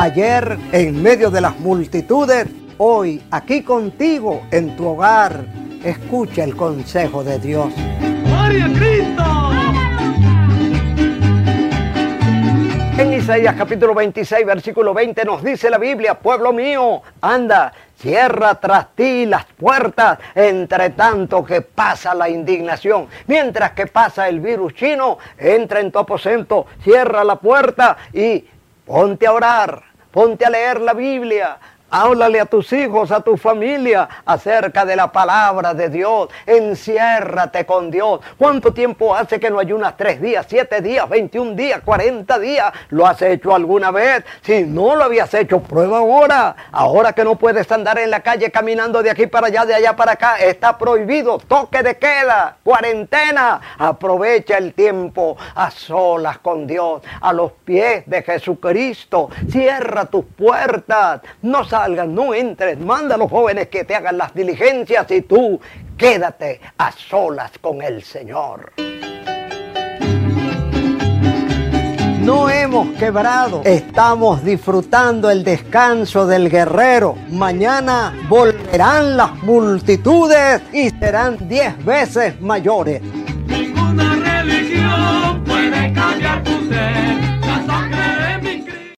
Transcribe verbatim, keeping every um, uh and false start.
Ayer en medio de las multitudes, hoy aquí contigo en tu hogar. Escucha el consejo de Dios. ¡Gloria a Cristo! En Isaías capítulo veintiséis, versículo veinte nos dice la Biblia: pueblo mío, anda, cierra tras ti las puertas, entre tanto que pasa la indignación. Mientras que pasa el virus chino, entra en tu aposento, cierra la puerta y ponte a orar, ponte a leer la Biblia. Háblale a tus hijos, a tu familia, acerca de la palabra de Dios. Enciérrate con Dios. ¿Cuánto tiempo hace que no ayunas? ¿Tres días, siete días, veintiún días, cuarenta días? ¿Lo has hecho alguna vez? Si no lo habías hecho, prueba ahora. Ahora que no puedes andar en la calle caminando de aquí para allá, de allá para acá, está prohibido. Toque de queda, cuarentena. Aprovecha el tiempo a solas con Dios, a los pies de Jesucristo. Cierra tus puertas. No salgas, no entres, manda a los jóvenes que te hagan las diligencias y tú quédate a solas con el Señor. No hemos quebrado, estamos disfrutando el descanso del guerrero. Mañana volverán las multitudes y serán diez veces mayores.